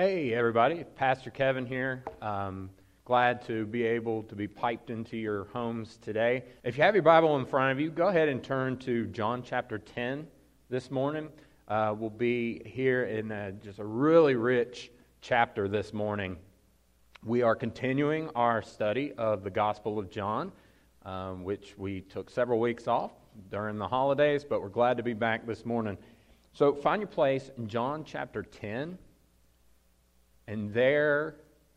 Hey everybody, Pastor Kevin here. Glad to be able to be piped into your homes today. If you have your Bible in front of you, go ahead and turn to John chapter 10 this morning. We'll be here in just a really rich chapter this morning. We are continuing our study of the Gospel of John, which we took several weeks off during the holidays, but we're glad to be back this morning. So find your place in John chapter 10. And there,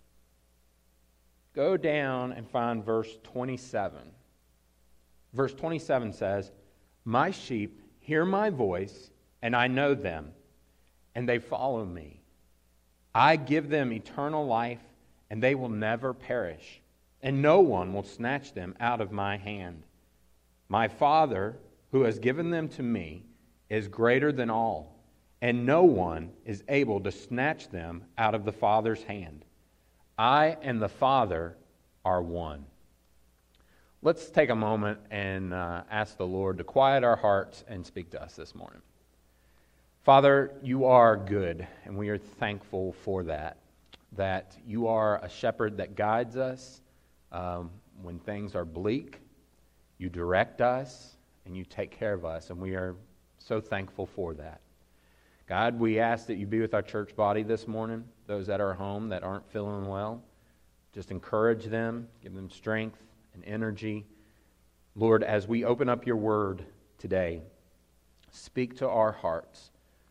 go down and find verse 27. Verse 27 says, "My sheep hear my voice, and I know them, and they follow me. I give them eternal life, and they will never perish, and no one will snatch them out of my hand. My Father, who has given them to me, is greater than all, and no one is able to snatch them out of the Father's hand. I and the Father are one." Let's take a moment and ask the Lord to quiet our hearts and speak to us this morning. Father, you are good, and we are thankful for that you are a shepherd that guides us when things are bleak. You direct us, and you take care of us, and we are so thankful for that. God, we ask that you be with our church body this morning, those that are home that aren't feeling well. Just encourage them, give them strength and energy. Lord, as we open up your word today, speak to our hearts.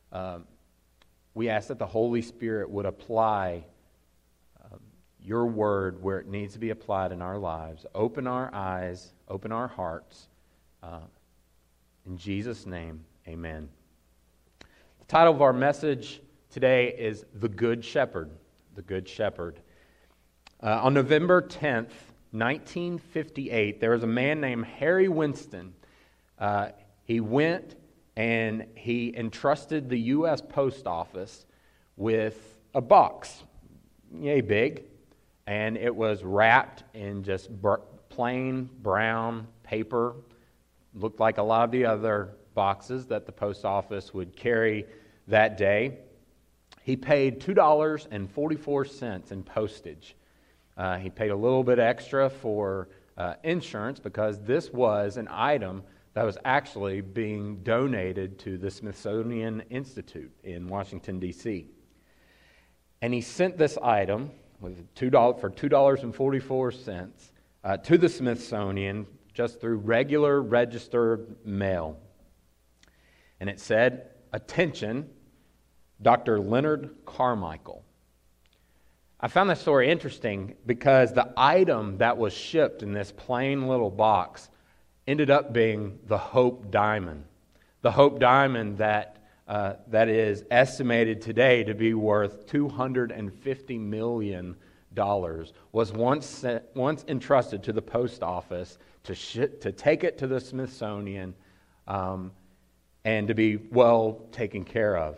We ask that the Holy Spirit would apply your word where it needs to be applied in our lives. Open our eyes, open our hearts. In Jesus' name, amen. The title of our message today is The Good Shepherd. The Good Shepherd. On November 10th, 1958, there was a man named Harry Winston. He went and he entrusted the U.S. Post Office with a box, yay big, and it was wrapped in just plain brown paper. Looked like a lot of the other boxes that the post office would carry that day. He paid $2.44 in postage. He paid a little bit extra for insurance because this was an item that was actually being donated to the Smithsonian Institute in Washington, D.C. And he sent this item with $2.44 to the Smithsonian just through regular registered mail. And it said, "Attention, Dr. Leonard Carmichael." I found this story interesting because the item that was shipped in this plain little box ended up being the Hope Diamond. The Hope Diamond that is estimated today to be worth $250 million was once entrusted to the post office to take it to the Smithsonian and to be well taken care of.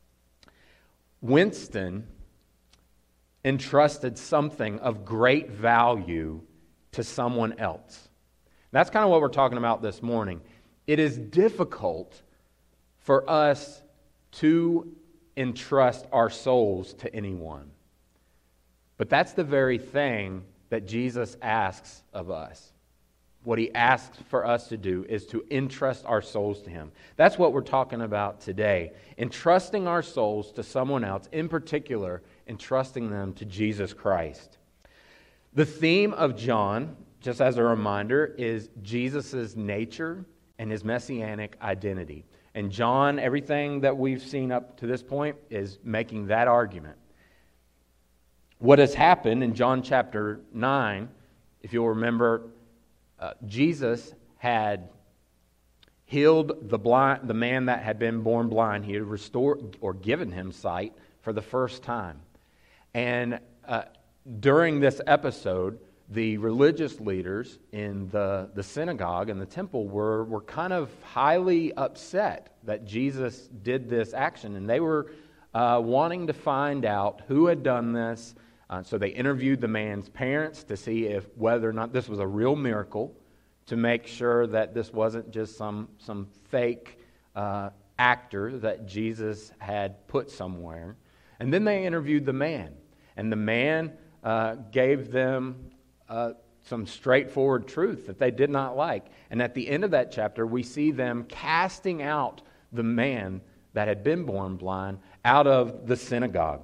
Winston entrusted something of great value to someone else. That's kind of what we're talking about this morning. It is difficult for us to entrust our souls to anyone. But that's the very thing that Jesus asks of us. What he asks for us to do is to entrust our souls to him. That's what we're talking about today. Entrusting our souls to someone else, in particular, entrusting them to Jesus Christ. The theme of John, just as a reminder, is Jesus' nature and his messianic identity. And John, everything that we've seen up to this point, is making that argument. What has happened in John chapter 9, if you'll remember, Jesus had healed the man that had been born blind. He had restored or given him sight for the first time. And during this episode, the religious leaders in the synagogue and the temple were kind of highly upset that Jesus did this action. And they were wanting to find out who had done this. So they interviewed the man's parents to see whether or not this was a real miracle, to make sure that this wasn't just some fake actor that Jesus had put somewhere. And then they interviewed the man. And the man gave them some straightforward truth that they did not like. And at the end of that chapter, we see them casting out the man that had been born blind out of the synagogue.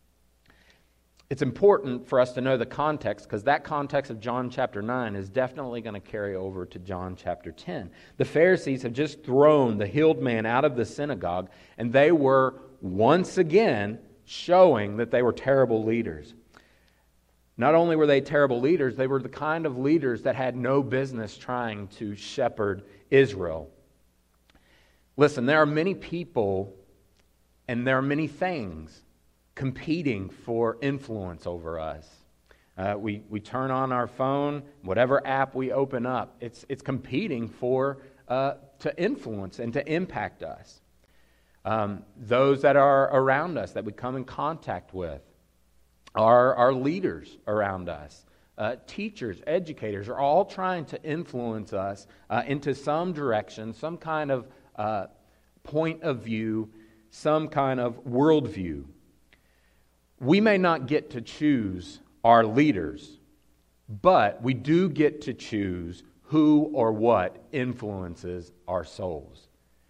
It's important for us to know the context, because that context of John chapter 9 is definitely going to carry over to John chapter 10. The Pharisees have just thrown the healed man out of the synagogue, and they were once again showing that they were terrible leaders. Not only were they terrible leaders, they were the kind of leaders that had no business trying to shepherd Israel. Listen, there are many people and there are many things competing for influence over us. We turn on our phone, whatever app we open up, it's competing to influence and to impact us. Those that are around us, that we come in contact with, our leaders around us, teachers, educators, are all trying to influence us into some direction, some kind of point of view, some kind of worldview. We may not get to choose our leaders, but we do get to choose who or what influences our souls.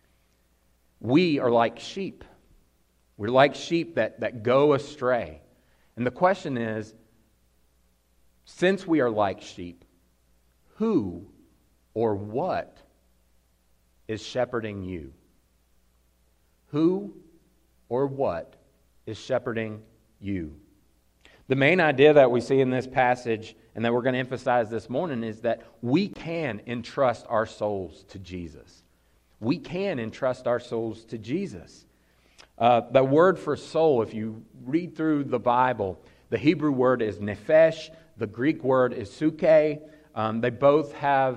We are like sheep. We're like sheep that go astray. And the question is, since we are like sheep, who or what is shepherding you? Who or what is shepherding you? The main idea that we see in this passage and that we're going to emphasize this morning is that we can entrust our souls to Jesus. We can entrust our souls to Jesus. The word for soul, if you read through the Bible, the Hebrew word is nephesh, the Greek word is suke. They both have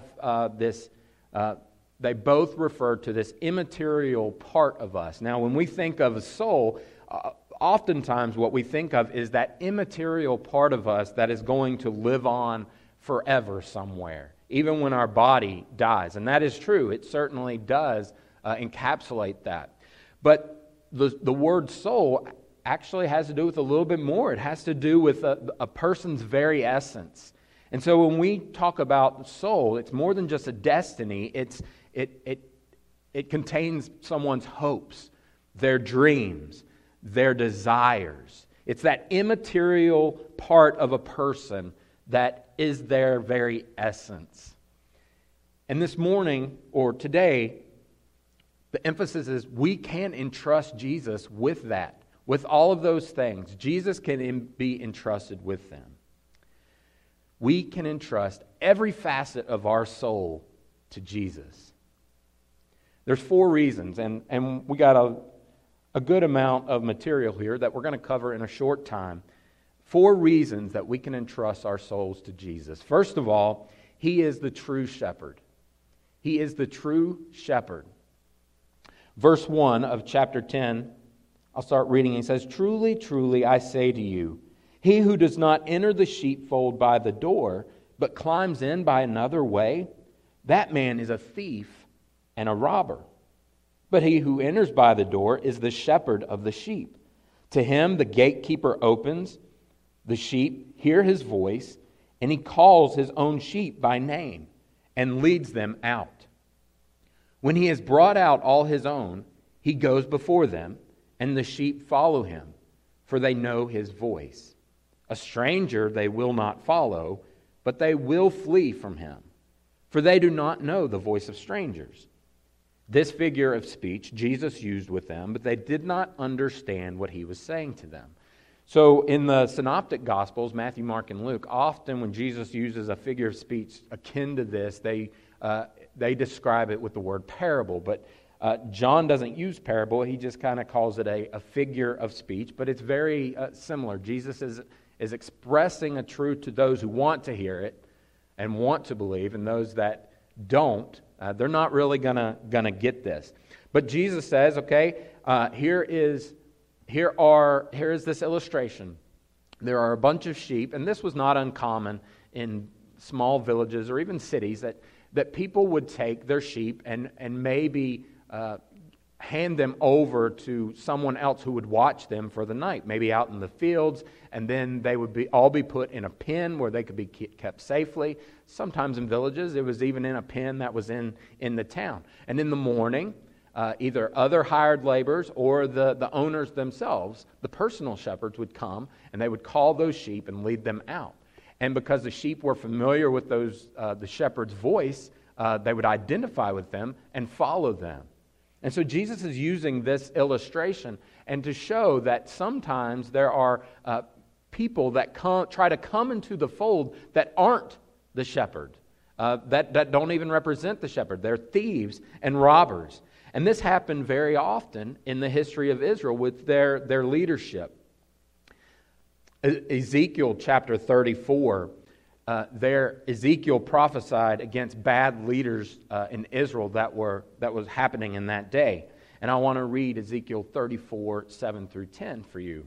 they both refer to this immaterial part of us. Now, when we think of a soul, oftentimes what we think of is that immaterial part of us that is going to live on forever somewhere, even when our body dies. And that is true. It certainly does encapsulate that. But the word soul actually has to do with a little bit more. It has to do with a person's very essence. And so when we talk about soul, it's more than just a destiny. It contains someone's hopes, their dreams, their desires. It's that immaterial part of a person that is their very essence. And this morning, or today, the emphasis is we can entrust Jesus with that, with all of those things. Jesus can be entrusted with them. We can entrust every facet of our soul to Jesus. There's 4 reasons, and we got a good amount of material here that we're going to cover in a short time. 4 reasons that we can entrust our souls to Jesus. First of all, He is the true shepherd. He is the true shepherd. Verse 1 of chapter 10, I'll start reading. He says, "Truly, truly, I say to you, he who does not enter the sheepfold by the door, but climbs in by another way, that man is a thief and a robber. But he who enters by the door is the shepherd of the sheep. To him the gatekeeper opens, the sheep hear his voice, and he calls his own sheep by name and leads them out. When he has brought out all his own, he goes before them, and the sheep follow him, for they know his voice. A stranger they will not follow, but they will flee from him, for they do not know the voice of strangers." This figure of speech Jesus used with them, but they did not understand what he was saying to them. So in the Synoptic Gospels, Matthew, Mark, and Luke, often when Jesus uses a figure of speech akin to this, they describe it with the word parable. But John doesn't use parable. He just kind of calls it a figure of speech. But it's very similar. Jesus is expressing a truth to those who want to hear it and want to believe, and those that don't, they're not really gonna get this. But Jesus says, okay, here is this illustration. There are a bunch of sheep, and this was not uncommon in small villages or even cities, that people would take their sheep and maybe hand them over to someone else who would watch them for the night, maybe out in the fields, and then they would all be put in a pen where they could be kept safely. Sometimes in villages, it was even in a pen that was in the town. And in the morning, either other hired laborers or the owners themselves, the personal shepherds, would come and they would call those sheep and lead them out. And because the sheep were familiar with the shepherd's voice, they would identify with them and follow them. And so Jesus is using this illustration and to show that sometimes there are people that try to come into the fold that aren't the shepherd, that don't even represent the shepherd. They're thieves and robbers. And this happened very often in the history of Israel with their leadership. Ezekiel chapter 34, Ezekiel prophesied against bad leaders in Israel that was happening in that day. And I want to read Ezekiel 34, 7 through 10 for you.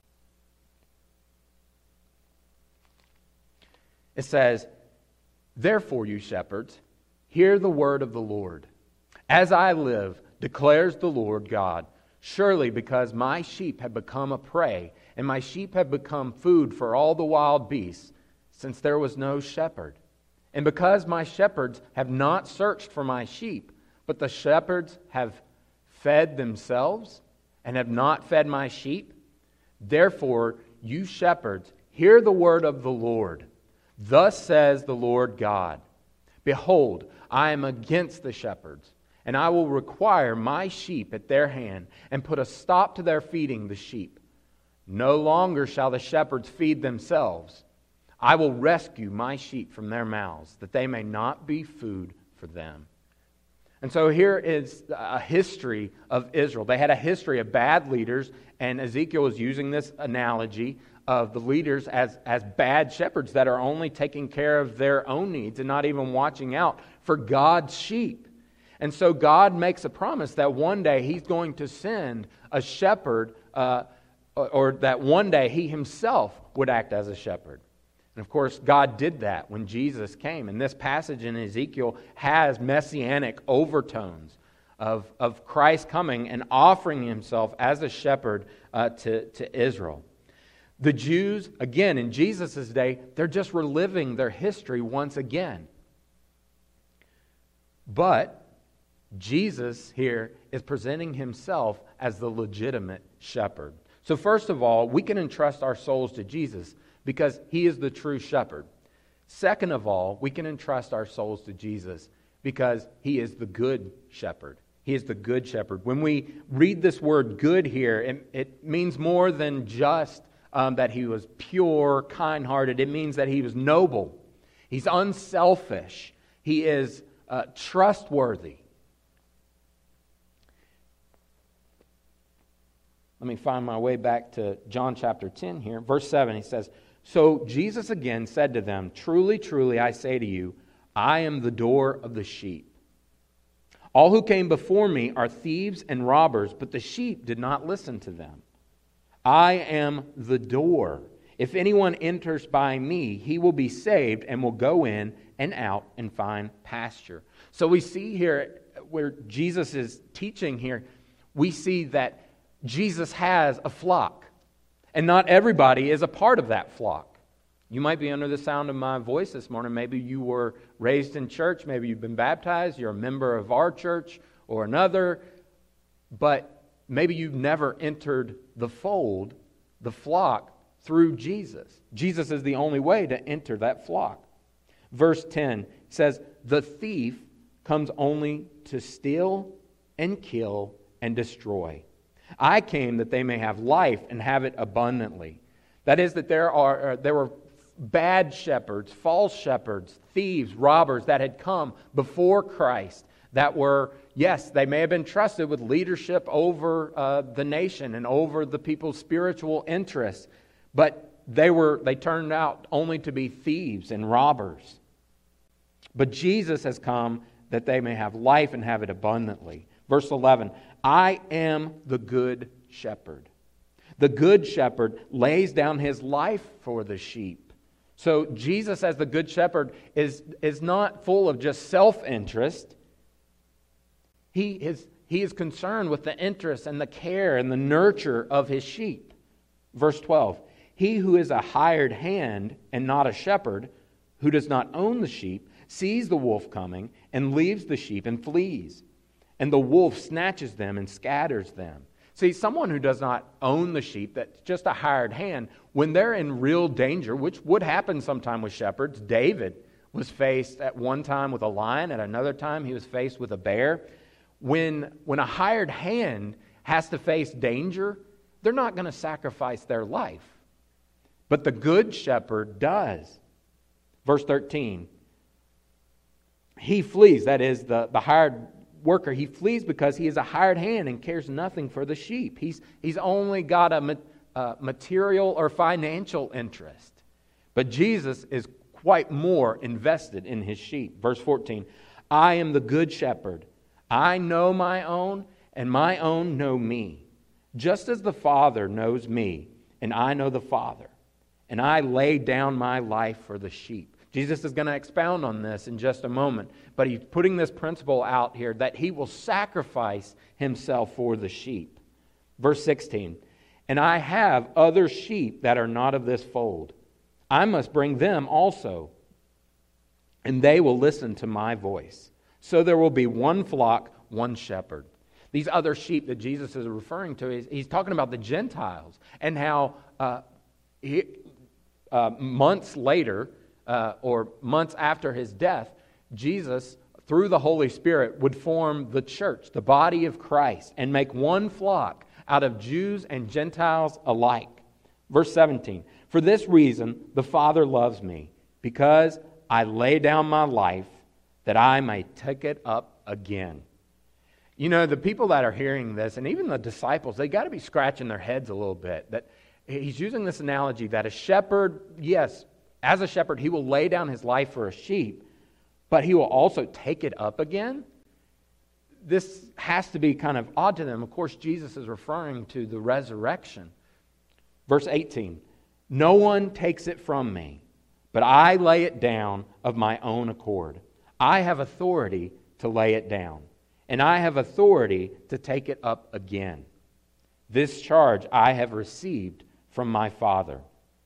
It says, "Therefore, you shepherds, hear the word of the Lord. As I live, declares the Lord God, surely because my sheep have become a prey, and my sheep have become food for all the wild beasts, since there was no shepherd. And because my shepherds have not searched for my sheep, but the shepherds have fed themselves and have not fed my sheep, therefore, you shepherds, hear the word of the Lord. Thus says the Lord God, behold, I am against the shepherds, and I will require my sheep at their hand, and put a stop to their feeding the sheep. No longer shall the shepherds feed themselves. I will rescue my sheep from their mouths, that they may not be food for them." And so here is a history of Israel. They had a history of bad leaders, and Ezekiel is using this analogy of the leaders as bad shepherds that are only taking care of their own needs and not even watching out for God's sheep. And so God makes a promise that one day He's going to send a shepherd, or that one day He Himself would act as a shepherd. And of course, God did that when Jesus came. And this passage in Ezekiel has messianic overtones of Christ coming and offering Himself as a shepherd to Israel. The Jews, again, in Jesus' day, they're just reliving their history once again. But Jesus here is presenting Himself as the legitimate shepherd. So first of all, we can entrust our souls to Jesus because He is the true shepherd. Second of all, we can entrust our souls to Jesus because He is the good shepherd. He is the good shepherd. When we read this word good here, it means more than just that He was pure, kind-hearted. It means that He was noble. He's unselfish. He is trustworthy. Let me find my way back to John chapter 10 here. Verse 7, He says, "So Jesus again said to them, Truly, truly, I say to you, I am the door of the sheep. All who came before me are thieves and robbers, but the sheep did not listen to them. I am the door. If anyone enters by me, he will be saved and will go in and out and find pasture." So we see here where Jesus is teaching here, we see that Jesus has a flock, and not everybody is a part of that flock. You might be under the sound of my voice this morning. Maybe you were raised in church. Maybe you've been baptized. You're a member of our church or another. But maybe you've never entered the fold, the flock, through Jesus. Jesus is the only way to enter that flock. Verse 10 says, "The thief comes only to steal and kill and destroy. I came that they may have life and have it abundantly." That is, that there were bad shepherds, false shepherds, thieves, robbers that had come before Christ that were, yes, they may have been trusted with leadership over the nation and over the people's spiritual interests, but they turned out only to be thieves and robbers. But Jesus has come that they may have life and have it abundantly. Verse 11, "I am the good shepherd. The good shepherd lays down his life for the sheep." So Jesus as the good shepherd is not full of just self-interest. His He is concerned with the interest and the care and the nurture of his sheep. Verse 12, he who is a hired hand and not a shepherd, who does not own the sheep, sees the wolf coming and leaves the sheep and flees. And the wolf snatches them and scatters them. See, someone who does not own the sheep, that's just a hired hand, when they're in real danger, which would happen sometime with shepherds. David was faced at one time with a lion, at another time he was faced with a bear. When a hired hand has to face danger, they're not going to sacrifice their life. But the good shepherd does. Verse 13, he flees, that is, the hired worker, he flees because he is a hired hand and cares nothing for the sheep. He's only got a material or financial interest. But Jesus is quite more invested in his sheep. Verse 14, I am the good shepherd. I know my own, and my own know me. Just as the Father knows me, and I know the Father. And I lay down my life for the sheep. Jesus is going to expound on this in just a moment, but he's putting this principle out here that he will sacrifice himself for the sheep. Verse 16, and I have other sheep that are not of this fold. I must bring them also, and they will listen to my voice. So there will be one flock, one shepherd. These other sheep that Jesus is referring to, he's talking about the Gentiles and how months later, or months after his death, Jesus, through the Holy Spirit, would form the church, the body of Christ, and make one flock out of Jews and Gentiles alike. Verse 17, for this reason the Father loves me, because I lay down my life that I may take it up again. You know, the people that are hearing this, and even the disciples, they got to be scratching their heads a little bit. That he's using this analogy that a shepherd, yes, as a shepherd, he will lay down his life for a sheep, but he will also take it up again. This has to be kind of odd to them. Of course, Jesus is referring to the resurrection. Verse 18, no one takes it from me, but I lay it down of my own accord. I have authority to lay it down, and I have authority to take it up again. This charge I have received from my Father.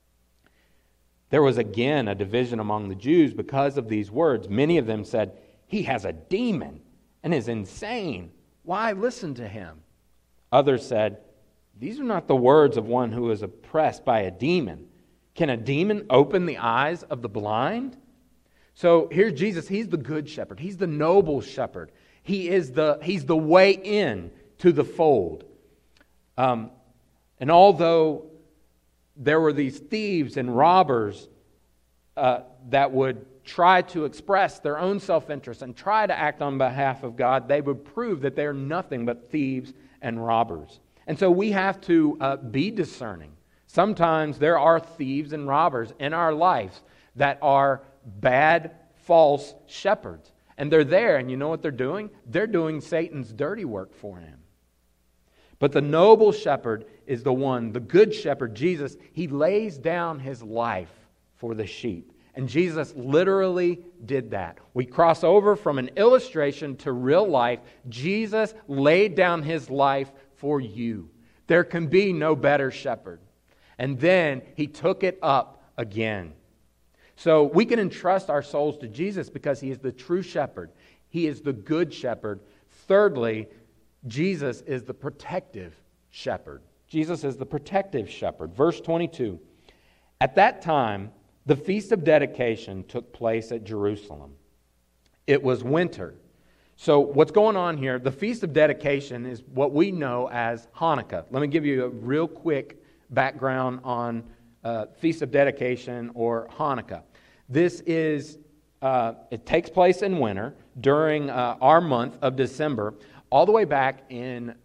There was again a division among the Jews because of these words. Many of them said, he has a demon and is insane. Why listen to him? Others said, these are not the words of one who is oppressed by a demon. Can a demon open the eyes of the blind? So here's Jesus. He's the good shepherd. He's the noble shepherd. He's the way in to the fold. And although there were these thieves and robbers that would try to express their own self-interest and try to act on behalf of God, they would prove that they're nothing but thieves and robbers. And so we have to be discerning. Sometimes there are thieves and robbers in our lives that are bad, false shepherds. And they're there, and you know what they're doing? They're doing Satan's dirty work for him. But the noble shepherd is the one, the good shepherd, Jesus. He lays down his life for the sheep. And Jesus literally did that. We cross over from an illustration to real life. Jesus laid down his life for you. There can be no better shepherd. And then he took it up again. So we can entrust our souls to Jesus because he is the true shepherd. He is the good shepherd. Thirdly, Jesus is the protective shepherd. Jesus is the protective shepherd. Verse 22. At that time, the Feast of Dedication took place at Jerusalem. It was winter. So what's going on here, the Feast of Dedication is what we know as Hanukkah. Let me give you a real quick background on Feast of Dedication or Hanukkah. This is, it takes place in winter during our month of December. All the way back in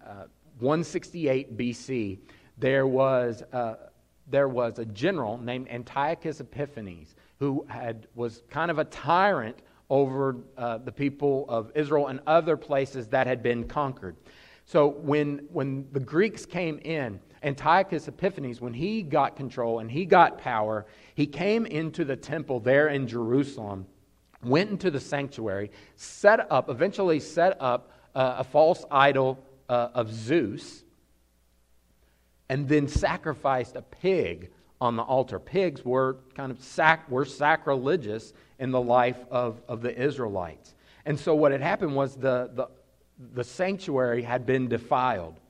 168 BC, there was a general named Antiochus Epiphanes who was kind of a tyrant over the people of Israel and other places that had been conquered. So when the Greeks came in, Antiochus Epiphanes, when he got control and he got power, he came into the temple there in Jerusalem, went into the sanctuary, eventually set up a false idol of Zeus, and then sacrificed a pig on the altar. Pigs were kind of sacrilegious in the life of the Israelites. And so what had happened was the sanctuary had been defiled.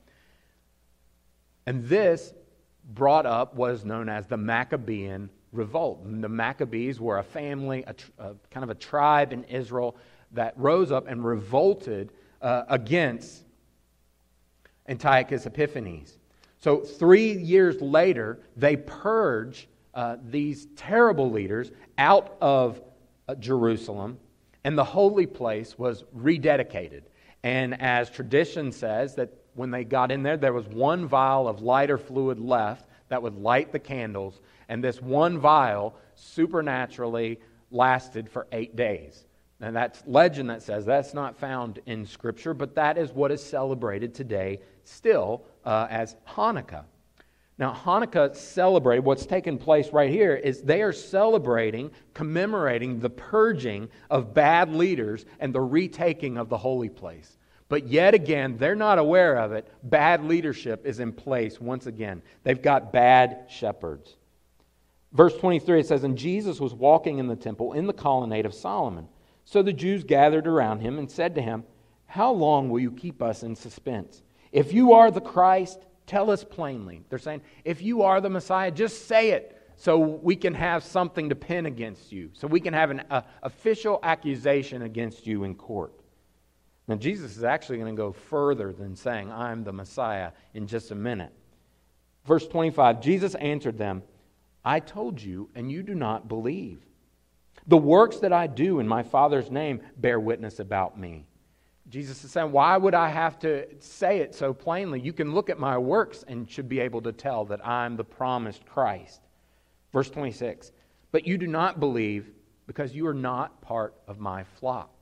And this brought up what is known as the Maccabean revolt. And the Maccabees were a family, kind of a tribe in Israel that rose up and revolted against Antiochus Epiphanes. So 3 years later, they purge these terrible leaders out of Jerusalem, and the holy place was rededicated. And as tradition says, that when they got in there, there was one vial of lighter fluid left that would light the candles, and this one vial supernaturally lasted for 8 days. And that's legend that says that's not found in Scripture, but that is what is celebrated today still as Hanukkah. Now, Hanukkah celebrated, what's taking place right here is they are celebrating, commemorating the purging of bad leaders and the retaking of the holy place. But yet again, they're not aware of it. Bad leadership is in place once again. They've got bad shepherds. Verse 23, it says, "And Jesus was walking in the temple in the colonnade of Solomon. So the Jews gathered around him and said to him, 'How long will you keep us in suspense? If you are the Christ, tell us plainly.'" They're saying, if you are the Messiah, just say it so we can have something to pin against you, so we can have an official accusation against you in court. Now, Jesus is actually going to go further than saying, "I'm the Messiah," in just a minute. Verse 25, Jesus answered them, "I told you, and you do not believe. The works that I do in my Father's name bear witness about me." Jesus is saying, why would I have to say it so plainly? You can look at my works and should be able to tell that I'm the promised Christ. Verse 26, "But you do not believe because you are not part of my flock."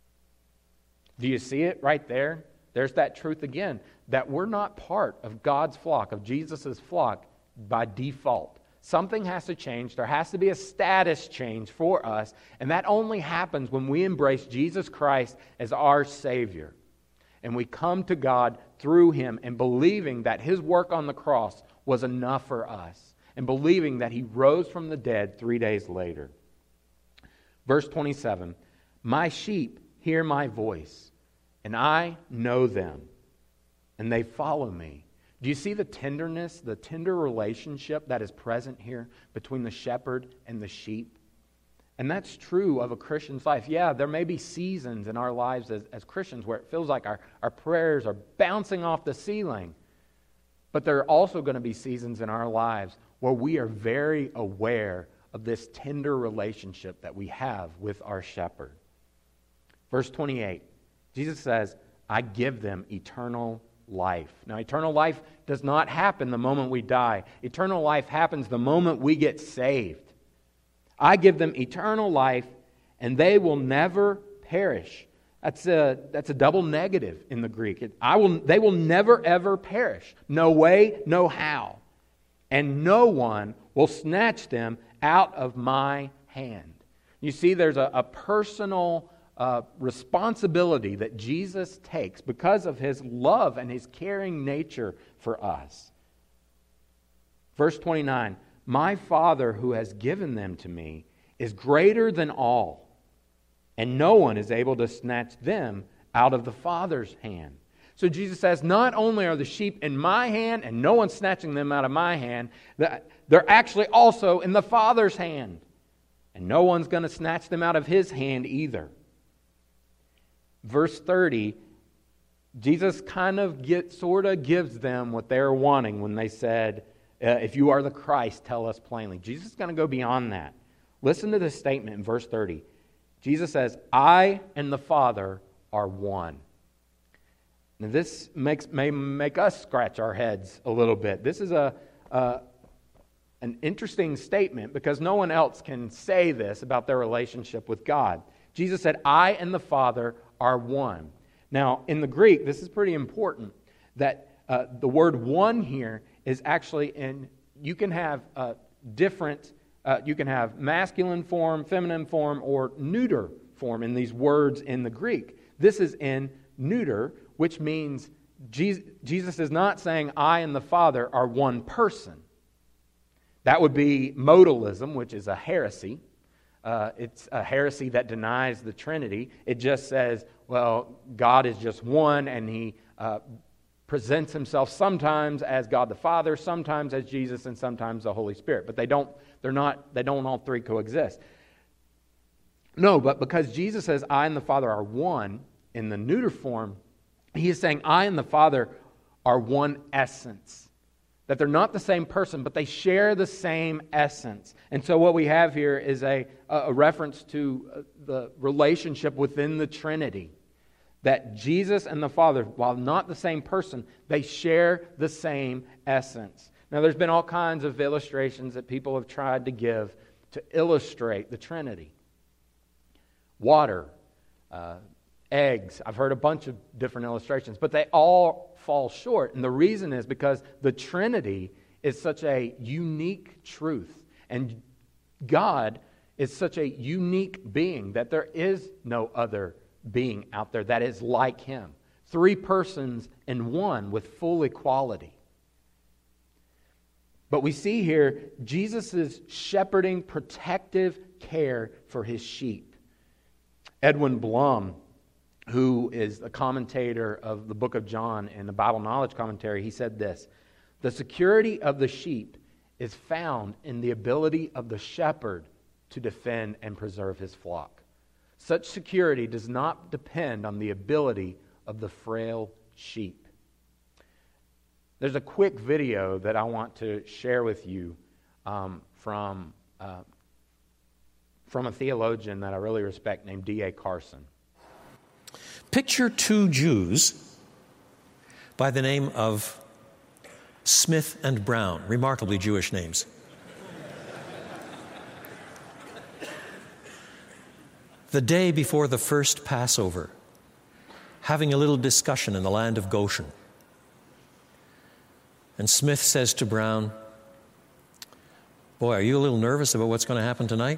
Do you see it right there? There's that truth again, that we're not part of God's flock, of Jesus' flock by default. Something has to change. There has to be a status change for us. And that only happens when we embrace Jesus Christ as our Savior. And we come to God through Him and believing that His work on the cross was enough for us. And believing that He rose from the dead 3 days later. Verse 27, "My sheep hear my voice, and I know them, and they follow me." Do you see the tenderness, the tender relationship that is present here between the shepherd and the sheep? And that's true of a Christian's life. Yeah, there may be seasons in our lives as Christians where it feels like our prayers are bouncing off the ceiling. But there are also going to be seasons in our lives where we are very aware of this tender relationship that we have with our shepherd. Verse 28, Jesus says, "I give them eternal life." Now, eternal life does not happen the moment we die. Eternal life happens the moment we get saved. "I give them eternal life, and they will never perish." That's a double negative in the Greek. They will never, ever perish. No way, no how. "And no one will snatch them out of my hand." You see, there's a personal responsibility that Jesus takes because of His love and His caring nature for us. Verse 29, "My Father who has given them to me is greater than all, and no one is able to snatch them out of the Father's hand." So Jesus says, not only are the sheep in my hand and no one's snatching them out of my hand, they're actually also in the Father's hand. And no one's going to snatch them out of His hand either. Verse 30, Jesus kind of gives them what they're wanting when they said, "If you are the Christ, tell us plainly." Jesus is going to go beyond that. Listen to this statement in verse 30. Jesus says, "I and the Father are one." Now this may make us scratch our heads a little bit. This is an interesting statement because no one else can say this about their relationship with God. Jesus said, "I and the Father are one." Now, in the Greek, this is pretty important, that the word "one" here is actually you can have you can have masculine form, feminine form, or neuter form in these words in the Greek. This is in neuter, which means Jesus is not saying I and the Father are one person. That would be modalism, which is a heresy. It's a heresy that denies the Trinity. It just says, well, God is just one, and He presents Himself sometimes as God the Father, sometimes as Jesus, and sometimes the Holy Spirit. But they don't all three coexist. No, but because Jesus says I and the Father are one in the neuter form, He is saying I and the Father are one essence. That they're not the same person, but they share the same essence. And so what we have here is a reference to the relationship within the Trinity. That Jesus and the Father, while not the same person, they share the same essence. Now there's been all kinds of illustrations that people have tried to give to illustrate the Trinity. Water, eggs. I've heard a bunch of different illustrations, but they all fall short. And the reason is because the Trinity is such a unique truth. And God is such a unique being that there is no other being out there that is like Him. 3 persons in one with full equality. But we see here Jesus' shepherding, protective care for His sheep. Edwin Blum, who is a commentator of the book of John in the Bible Knowledge Commentary, he said this: the security of the sheep is found in the ability of the shepherd to defend and preserve his flock. Such security does not depend on the ability of the frail sheep. There's a quick video that I want to share with you from a theologian that I really respect named D.A. Carson. Picture 2 Jews by the name of Smith and Brown, remarkably Jewish names. The day before the first Passover, having a little discussion in the land of Goshen. And Smith says to Brown, "Boy, are you a little nervous about what's going to happen tonight?"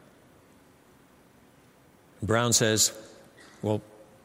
Brown says, "Well,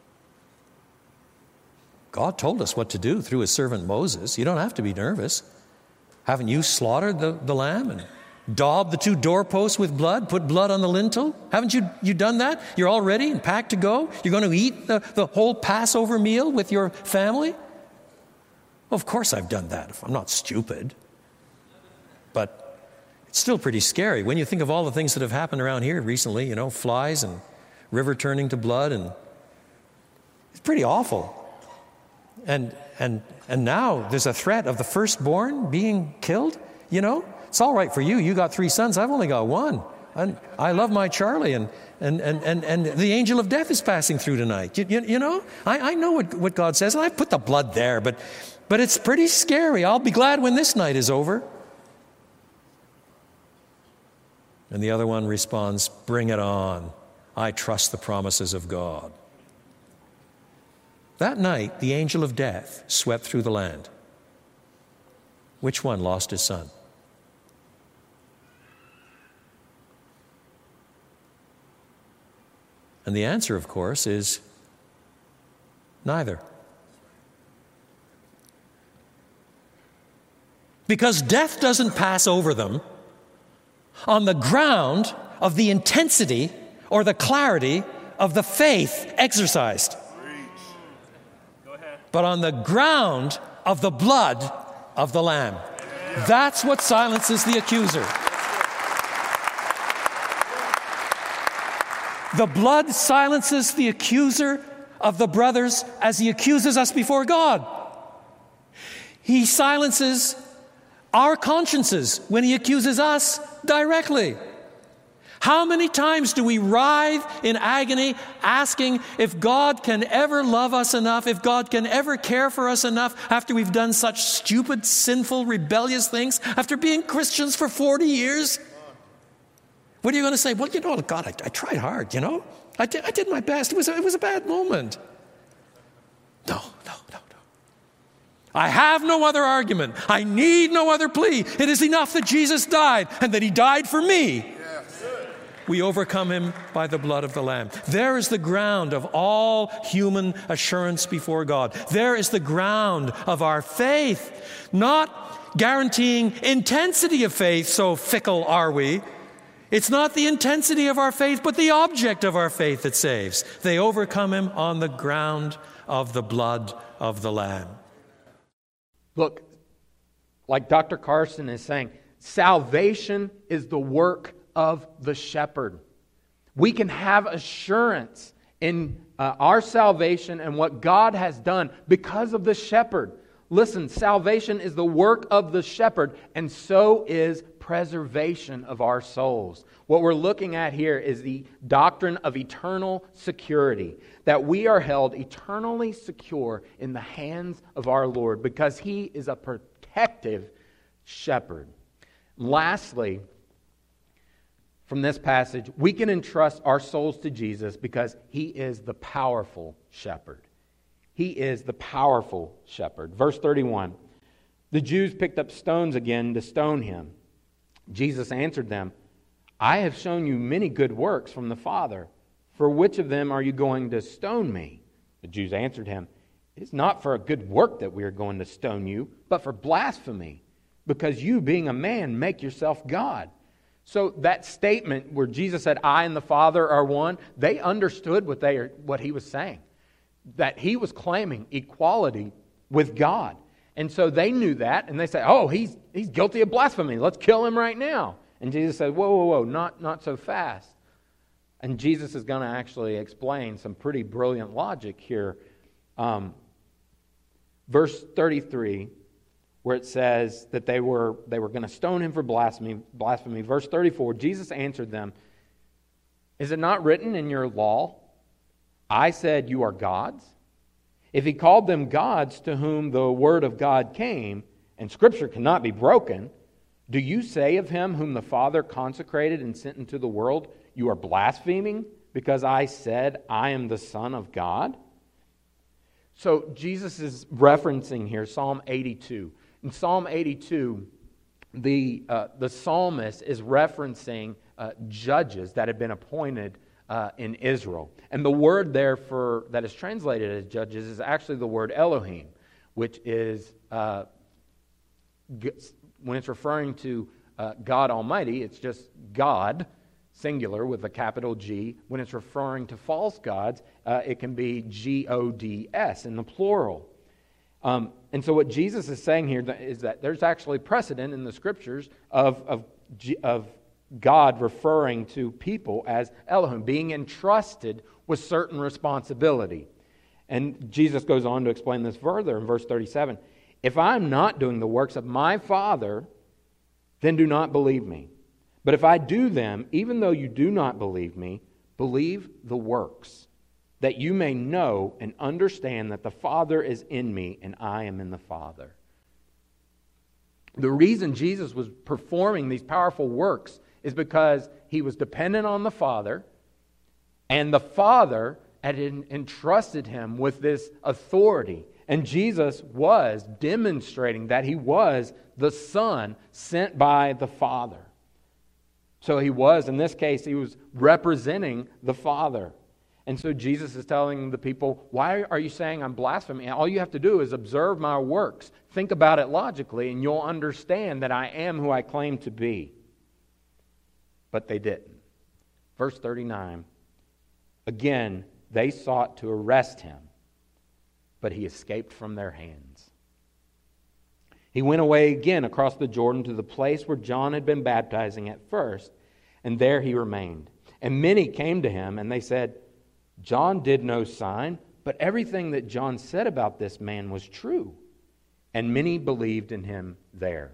God told us what to do through His servant Moses. You don't have to be nervous. Haven't you slaughtered the lamb and daubed the 2 doorposts with blood, put blood on the lintel? Haven't you done that? You're all ready and packed to go? You're going to eat the whole Passover meal with your family?" Well, of course I've done that. I'm not stupid. But it's still pretty scary when you think of all the things that have happened around here recently, flies and river turning to blood, and it's pretty awful. And now there's a threat of the firstborn being killed. It's all right for you. You got 3 sons. I've only got 1. And I love my Charlie, and the angel of death is passing through tonight. I know what God says, and I've put the blood there, but it's pretty scary. I'll be glad when this night is over. And the other one responds, "Bring it on. I trust the promises of God." That night, the angel of death swept through the land. Which one lost his son? And the answer, of course, is neither. Because death doesn't pass over them on the ground of the intensity or the clarity of the faith exercised, but on the ground of the blood of the Lamb. That's what silences the accuser. The blood silences the accuser of the brothers as he accuses us before God. He silences our consciences when he accuses us directly. How many times do we writhe in agony asking if God can ever love us enough, if God can ever care for us enough after we've done such stupid, sinful, rebellious things, after being Christians for 40 years? What are you going to say? Well, God, I tried hard, I did my best. It was a bad moment. No. I have no other argument. I need no other plea. It is enough that Jesus died and that he died for me. we overcome him by the blood of the Lamb. There is the ground of all human assurance before God. There is the ground of our faith, not guaranteeing intensity of faith, so fickle are we. It's not the intensity of our faith, but the object of our faith that saves. They overcome him on the ground of the blood of the Lamb. Look, like Dr. Carson is saying, salvation is the work of the shepherd. We can have assurance in our salvation and what God has done because of the shepherd. Listen, salvation is the work of the shepherd, and so is preservation of our souls. What we're looking at here is the doctrine of eternal security, that we are held eternally secure in the hands of our Lord because He is a protective shepherd. Lastly, from this passage, we can entrust our souls to Jesus because He is the powerful shepherd. He is the powerful shepherd. Verse 31, the Jews picked up stones again to stone Him. Jesus answered them, I have shown you many good works from the Father. For which of them are you going to stone me? The Jews answered Him, it is not for a good work that we are going to stone you, but for blasphemy, because you, being a man, make yourself God. So that statement where Jesus said, I and the Father are one, they understood what He was saying, that He was claiming equality with God. And so they knew that, and they said, oh, he's guilty of blasphemy. Let's kill him right now. And Jesus said, whoa, not so fast. And Jesus is going to actually explain some pretty brilliant logic here. Verse 33, where it says that they were going to stone Him for blasphemy. Verse 34, Jesus answered them, is it not written in your law, I said you are gods? If He called them gods to whom the word of God came, and Scripture cannot be broken, do you say of Him whom the Father consecrated and sent into the world, you are blaspheming because I said I am the Son of God? So Jesus is referencing here Psalm 82. In Psalm 82, the psalmist is referencing judges that had been appointed in Israel. And the word there that is translated as judges is actually the word Elohim, which is, when it's referring to God Almighty, it's just God, singular with a capital G. When it's referring to false gods, it can be G-O-D-S in the plural. And so what Jesus is saying here is that there's actually precedent in the Scriptures of God referring to people as Elohim, being entrusted with certain responsibility. And Jesus goes on to explain this further in verse 37. If I'm not doing the works of my Father, then do not believe me. But if I do them, even though you do not believe me, believe the works, that you may know and understand that the Father is in me and I am in the Father. The reason Jesus was performing these powerful works is because He was dependent on the Father, and the Father had entrusted Him with this authority. And Jesus was demonstrating that He was the Son sent by the Father. So He was, in this case, He was representing the Father. And so Jesus is telling the people, why are you saying I'm blaspheming? All you have to do is observe my works. Think about it logically, and you'll understand that I am who I claim to be. But they didn't. Verse 39, again, they sought to arrest Him, but He escaped from their hands. He went away again across the Jordan to the place where John had been baptizing at first, and there He remained. And many came to Him, and they said, John did no sign, but everything that John said about this man was true. And many believed in Him there.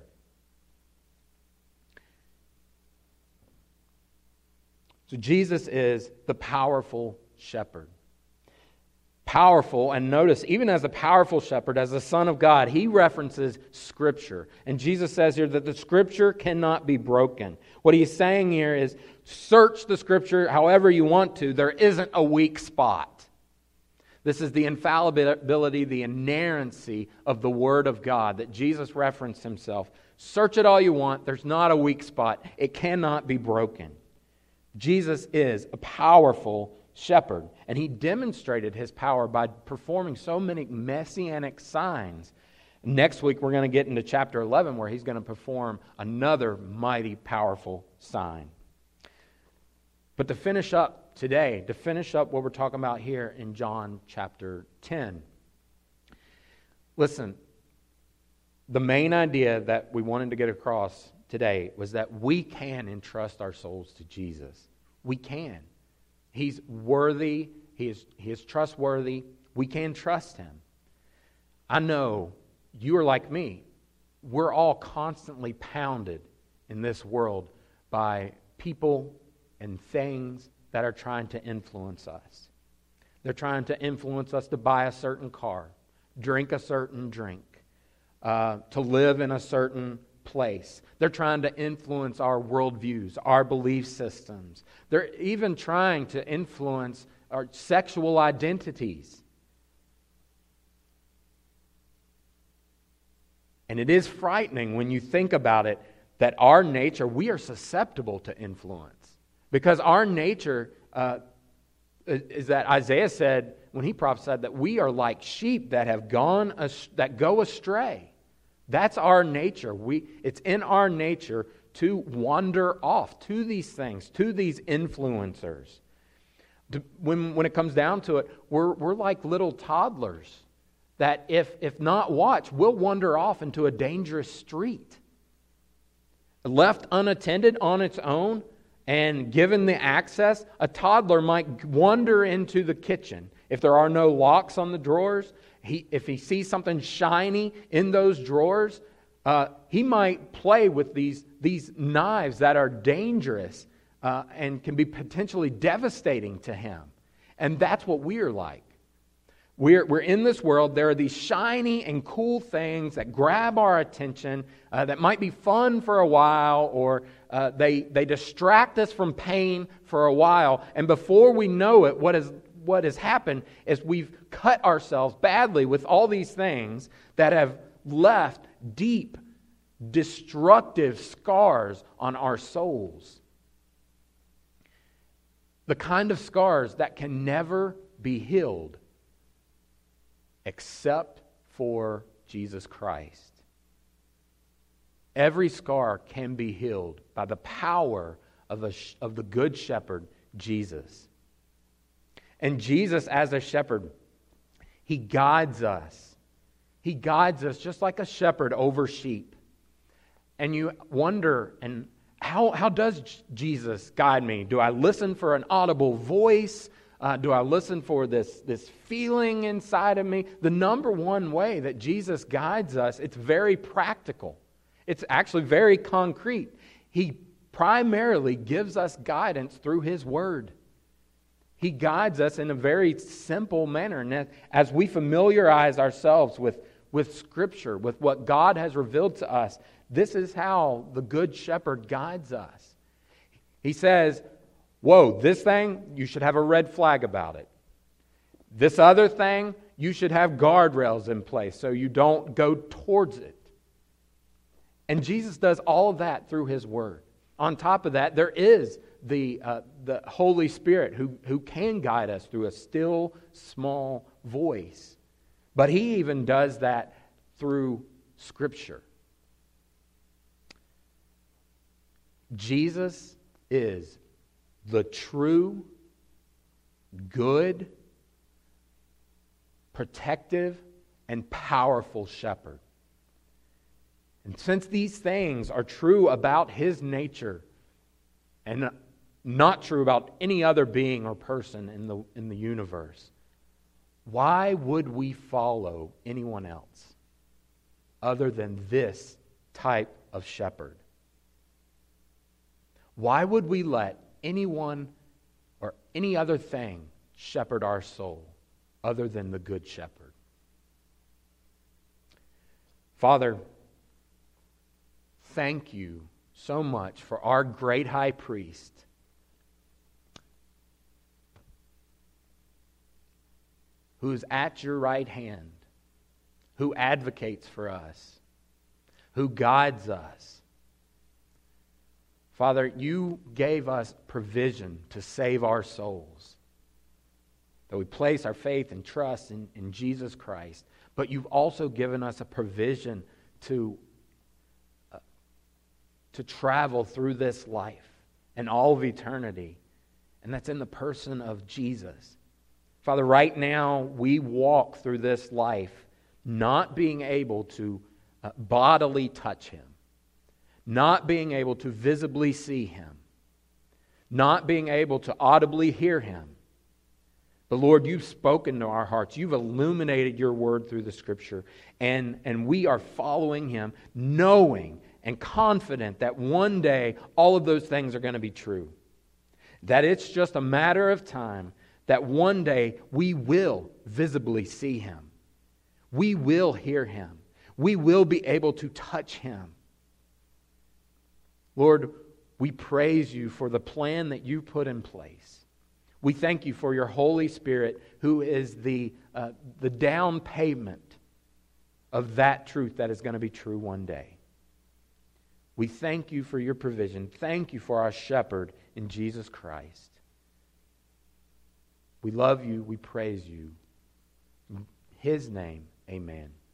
So Jesus is the powerful shepherd. Powerful, and notice, even as a powerful shepherd, as the Son of God, He references Scripture. And Jesus says here that the Scripture cannot be broken. What He's saying here is, search the Scripture however you want to. There isn't a weak spot. This is the infallibility, the inerrancy of the Word of God that Jesus referenced Himself. Search it all you want. There's not a weak spot. It cannot be broken. Jesus is a powerful shepherd, and he demonstrated his power by performing so many messianic signs. Next week, we're going to get into chapter 11, where he's going to perform another mighty, powerful sign. But to finish up today, to finish up what we're talking about here in John chapter 10, listen, the main idea that we wanted to get across today was that we can entrust our souls to Jesus. We can. He's worthy. He is trustworthy. We can trust him. I know you are like me. We're all constantly pounded in this world by people and things that are trying to influence us. They're trying to influence us to buy a certain car, drink a certain drink, to live in a certain place. They're trying to influence our worldviews, our belief systems. They're even trying to influence our sexual identities. And it is frightening when you think about it that our nature, we are susceptible to influence. Because our nature is that Isaiah said, when he prophesied, that we are like sheep that have that go astray. That's our nature. It's in our nature to wander off to these things, to these influencers. When it comes down to it, we're like little toddlers that if not watched, will wander off into a dangerous street. Left unattended on its own and given the access, a toddler might wander into the kitchen. If there are no locks on the drawers, if he sees something shiny in those drawers, he might play with these knives that are dangerous and can be potentially devastating to him. And that's what we're like. We're in this world. There are these shiny and cool things that grab our attention, that might be fun for a while, or they distract us from pain for a while. And before we know it, what has happened is we've cut ourselves badly with all these things that have left deep, destructive scars on our souls. The kind of scars that can never be healed except for Jesus Christ. Every scar can be healed by the power of the Good Shepherd, Jesus. And Jesus, as a shepherd, he guides us. He guides us just like a shepherd over sheep. And you wonder, and how does Jesus guide me? Do I listen for an audible voice? Do I listen for this feeling inside of me? The number one way that Jesus guides us, it's very practical. It's actually very concrete. He primarily gives us guidance through His Word. He guides us in a very simple manner. And as we familiarize ourselves with Scripture, with what God has revealed to us, this is how the Good Shepherd guides us. He says, whoa, this thing, you should have a red flag about it. This other thing, you should have guardrails in place so you don't go towards it. And Jesus does all of that through His Word. On top of that, there is the Holy Spirit who can guide us through a still, small voice. But He even does that through Scripture. Jesus is the true, good, protective, and powerful shepherd. And since these things are true about His nature and not true about any other being or person in the universe, why would we follow anyone else other than this type of shepherd? Why would we let anyone or any other thing shepherd our soul other than the Good Shepherd? Father, thank you so much for our great high priest who is at your right hand, who advocates for us, who guides us. Father, you gave us provision to save our souls. That we place our faith and trust in Jesus Christ. But you've also given us a provision to travel through this life and all of eternity. And that's in the person of Jesus. Father, right now we walk through this life not being able to bodily touch Him. Not being able to visibly see Him. Not being able to audibly hear Him. But Lord, you've spoken to our hearts. You've illuminated your word through the Scripture. And we are following Him, knowing and confident that one day all of those things are going to be true. That it's just a matter of time that one day we will visibly see Him. We will hear Him. We will be able to touch Him. Lord, we praise you for the plan that you put in place. We thank you for your Holy Spirit, who is the down payment of that truth that is going to be true one day. We thank you for your provision. Thank you for our shepherd in Jesus Christ. We love you. We praise you. In His name, amen.